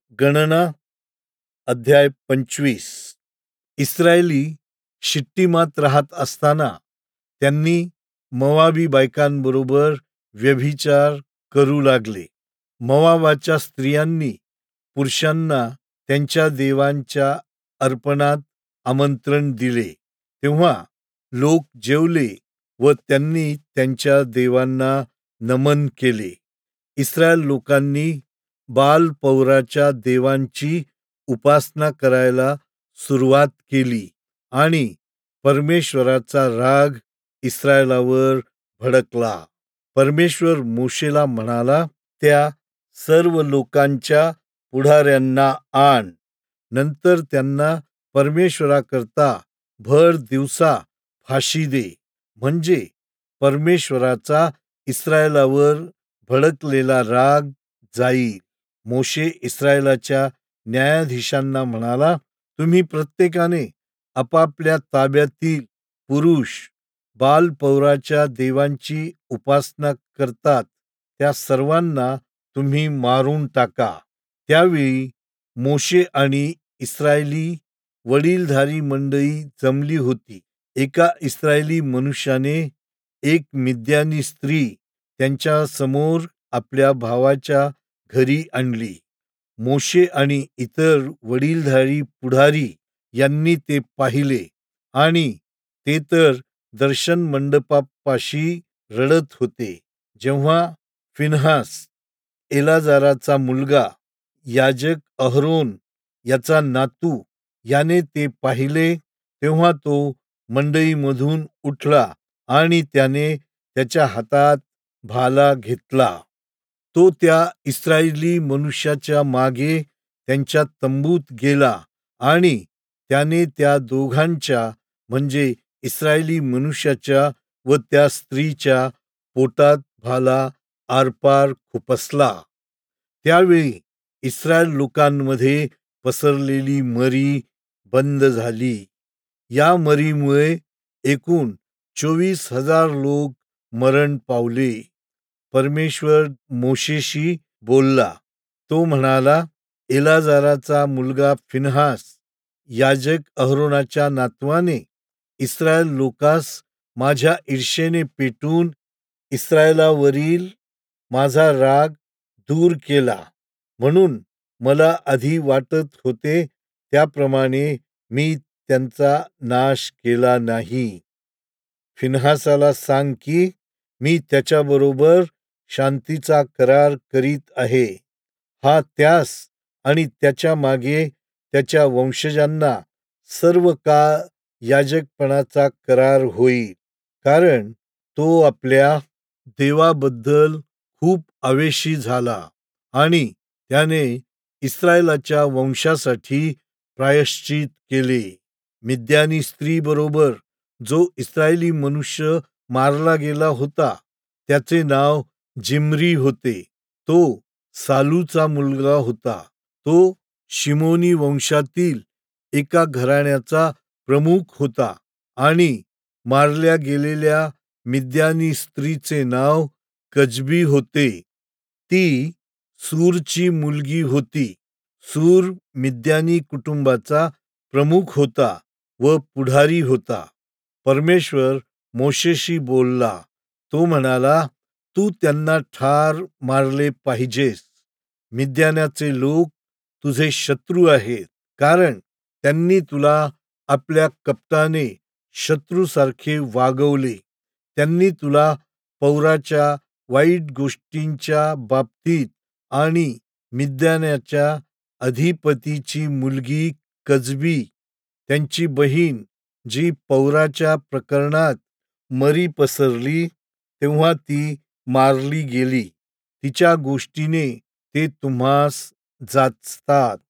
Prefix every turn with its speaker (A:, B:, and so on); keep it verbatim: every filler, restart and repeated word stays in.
A: गणना अध्याय पंचवीस. इस्रायली शिट्टीमात राहत असताना त्यांनी मोवाबी बायकांबरोबर व्यभिचार करू लागले. मोवाबाच्या स्त्रियांनी पुरुषांना त्यांच्या देवांच्या अर्पणात आमंत्रण दिले. तेव्हा लोक जेवले व त्यांनी त्यांच्या देवांना नमन केले. इस्रायल लोकांनी बाल पौराच्या देवांची उपासना करायला सुरुवात केली आणि परमेश्वराचा राग इस्रायलावर भडकला. परमेश्वर मोशेला म्हणाला, त्या सर्व लोकांच्या पुढाऱ्यांना आण, नंतर त्यांना परमेश्वराकरता भर दिवसा फाशी दे, म्हणजे परमेश्वराचा इस्रायलावर भडकलेला राग जाईल. मोशे इस्रायलाच्या न्यायाधीशांना म्हणाला, तुम्ही प्रत्येकाने आपापल्या ताब्यातील पुरुष बाल पौराच्या देवांची उपासना करतात त्या सर्वांना तुम्ही मारून टाका. त्यावेळी मोशे आणि इस्रायली वडीलधारी मंडळी जमली होती. एका इस्रायली मनुष्याने एक मिद्यानी स्त्री त्यांच्या समोर आपल्या भावाच्या घरी आणली. मोशे आणि इतर वडीलधारी पुढारी यांनी ते पाहिले आणि ते तर दर्शन मंडपापाशी रडत होते. जेव्हा फिनहास, एलाजाराचा मुलगा, याजक अहरोन याचा नातू, याने ते पाहिले, तेव्हा तो मंडईमधून उठला आणि त्याने त्याच्या हातात भाला घेतला. तो त्या इस्रायली मनुष्याच्या मागे त्यांच्या तंबूत गेला आणि त्याने त्या दोघांच्या म्हणजे इस्रायली मनुष्याच्या व त्या स्त्रीच्या पोटात भाला आरपार खुपसला. त्यावेळी इस्रायल लोकांमध्ये पसरलेली मरी बंद झाली. या मरीमुळे एकूण चोवीस हजार लोक मरण पावले. परमेश्वर मोशेशी बोलला. तो म्हणाला, एलाजाराचा मुलगा फिनहास, याजक अहरोनाच्या नातवाने इस्रायल लोकास माझ्या ईर्षेने पेटून इस्रायलावरील माझा राग दूर केला, म्हणून मला आधी वाटत होते त्याप्रमाणे मी त्यांचा नाश केला नाही. फिनहासाला सांग की मी त्याच्याबरोबर शांतीचा करार करीत आहे. हा त्यास आणि त्याच्या मागे त्याच्या वंशजांना सर्व काळ याजकपणाचा करार होईल, कारण तो आपल्या देवाबद्दल खूप अवेशी झाला आणि त्याने इस्रायलाच्या वंशासाठी प्रायश्चित केले. मिद्यानी स्त्री बरोबर जो इस्रायली मनुष्य मारला गेला होता त्याचे नाव जिम्री होते. तो सालूचा मुलगा होता. तो शिमोनी वंशातील एका घराण्याचा प्रमुख होता आणि मारल्या गेलेल्या मिद्यानी स्त्रीचे नाव कजबी होते. ती सूरची मुलगी होती. सूर मिद्यानी कुटुंबाचा प्रमुख होता व पुढारी होता. परमेश्वर मोशेशी बोलला. तो म्हणाला, तू त्यांना ठार मारले पाहिजेस. मिद्यानाचे लोक तुझे शत्रू आहेत, कारण त्यांनी तुला आपल्या कपटाने शत्रूसारखे वागवले. त्यांनी तुला पौराच्या वाईट गोष्टींच्या बाबतीत आणि मिद्यानाच्या अधिपतीची मुलगी कजबी, त्यांची बहीण, जी पौराच्या प्रकरणात मरी पसरली तेव्हा ती मारली गेली, तिच्या गोष्टीने ते तुम्हास जाचतात.